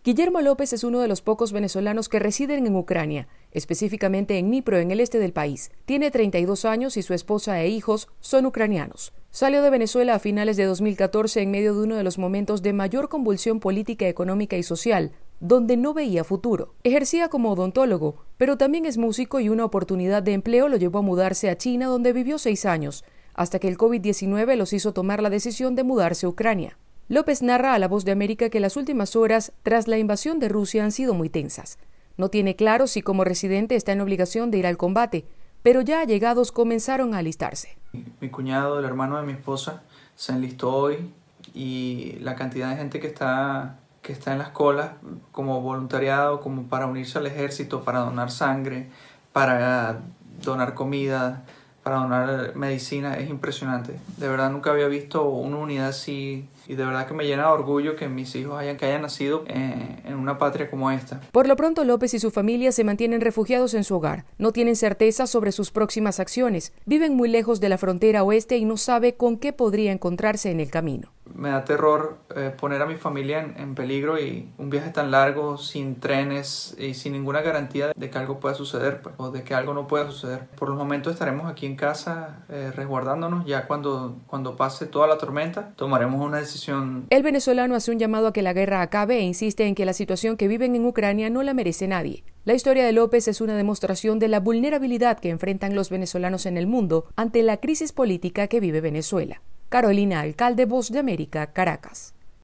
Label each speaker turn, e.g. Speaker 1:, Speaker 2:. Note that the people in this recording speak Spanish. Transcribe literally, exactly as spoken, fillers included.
Speaker 1: Guillermo López es uno de los pocos venezolanos que residen en Ucrania, específicamente en Dnipro, en el este del país. Tiene treinta y dos años y su esposa e hijos son ucranianos. Salió de Venezuela a finales de dos mil catorce en medio de uno de los momentos de mayor convulsión política, económica y social, donde no veía futuro. Ejercía como odontólogo, pero también es músico y una oportunidad de empleo lo llevó a mudarse a China, donde vivió seis años, hasta que el COVID diecinueve los hizo tomar la decisión de mudarse a Ucrania. López narra a La Voz de América que las últimas horas tras la invasión de Rusia han sido muy tensas. No tiene claro si como residente está en obligación de ir al combate, pero ya allegados comenzaron a alistarse.
Speaker 2: Mi cuñado, el hermano de mi esposa, se enlistó hoy y la cantidad de gente que está, que está en las colas como voluntariado, como para unirse al ejército, para donar sangre, para donar comida, para donar medicina, es impresionante. De verdad nunca había visto una unidad así y de verdad que me llena de orgullo que mis hijos hayan, que hayan nacido en, en una patria como esta.
Speaker 1: Por lo pronto, López y su familia se mantienen refugiados en su hogar. No tienen certeza sobre sus próximas acciones. Viven muy lejos de la frontera oeste y no sabe con qué podría encontrarse en el camino.
Speaker 2: Me da terror eh, poner a mi familia en, en peligro y un viaje tan largo, sin trenes y sin ninguna garantía de que algo pueda suceder, pues, o de que algo no pueda suceder. Por los momentos estaremos aquí en casa eh, resguardándonos. Ya cuando, cuando pase toda la tormenta tomaremos una decisión.
Speaker 1: El venezolano hace un llamado a que la guerra acabe e insiste en que la situación que viven en Ucrania no la merece nadie. La historia de López es una demostración de la vulnerabilidad que enfrentan los venezolanos en el mundo ante la crisis política que vive Venezuela. Carolina Alcalde, Voz de América, Caracas.